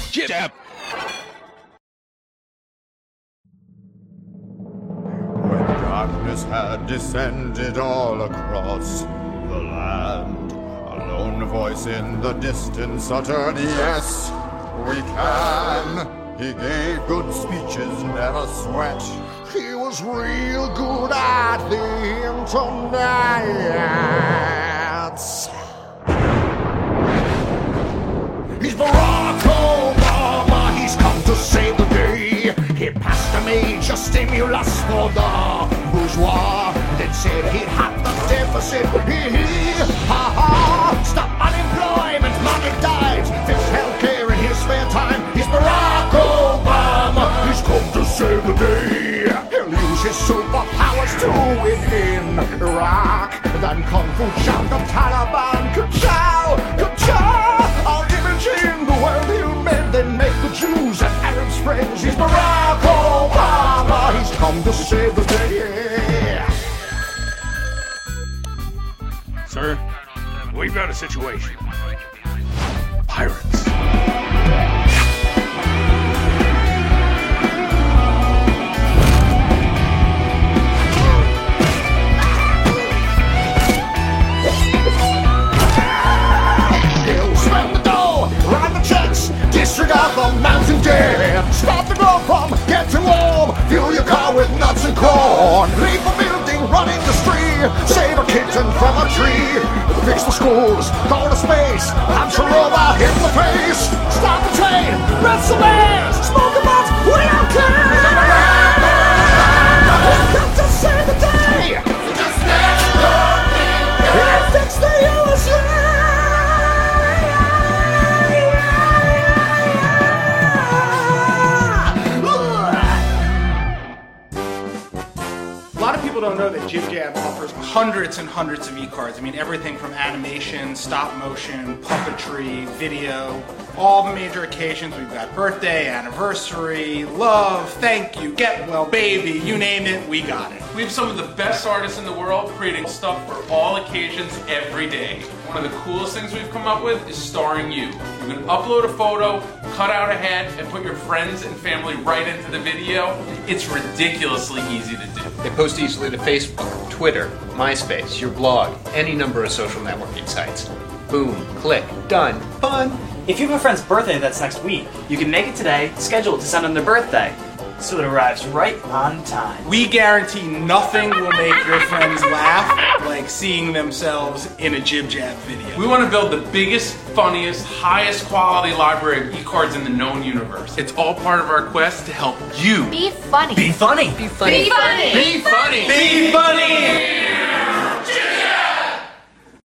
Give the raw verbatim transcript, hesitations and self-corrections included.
Jib Jab. When darkness had descended all across the land, a lone voice in the distance uttered, "Yes, we can." He gave good speeches, never sweat. He was real good at the internet. He's Barack Obama, he's come to save the day. He passed a major stimulus for the bourgeois. Then said he'd have the deficit. Hee hee, ha ha. Stop unemployment, money died. Fix healthcare in his spare time. He's Barack Obama, he's come to save the day. He'll use his superpowers to win in Iraq. Then Kung Fu Chow the Taliban. Ka-chow, ka-chow. I'll image in the world he'll mend. Then make the Jews and Arabs friends. He's Barack Obama, he's come to save the day. Sir, we've got a situation. Pirates. Disregard the mountain dead. Stop the globe from getting warm. Fuel your car with nuts and corn. Leave a building, run industry. Save a kitten from a tree. Fix the schools, go to space. Punch a robot, hit the face. Stop the train, rest some air. Smoke a butt, we don't care. We've got to save the day. Just let your thing go. And fix the U S A. A lot of people don't know that Jib Jab offers hundreds and hundreds of e-cards. I mean, everything from animation, stop motion, puppetry, video, all the major occasions. We've got birthday, anniversary, love, thank you, get well, baby, you name it, we got it. We have some of the best artists in the world creating stuff for all occasions every day. One of the coolest things we've come up with is starring you. You can upload a photo, cut out a head, and put your friends and family right into the video. It's ridiculously easy to do. They post easily to Facebook, Twitter, MySpace, your blog, any number of social networking sites. Boom, click, done, fun. If you have a friend's birthday that's next week, you can make it today, schedule it to send on their birthday, so it arrives right on time. We guarantee nothing will make your friends laugh like seeing themselves in a Jib Jab video. We want to build the biggest, funniest, highest quality library of e-cards in the known universe. It's all part of our quest to help you Be funny. be funny. Be funny. Be funny. Be funny. Be funny.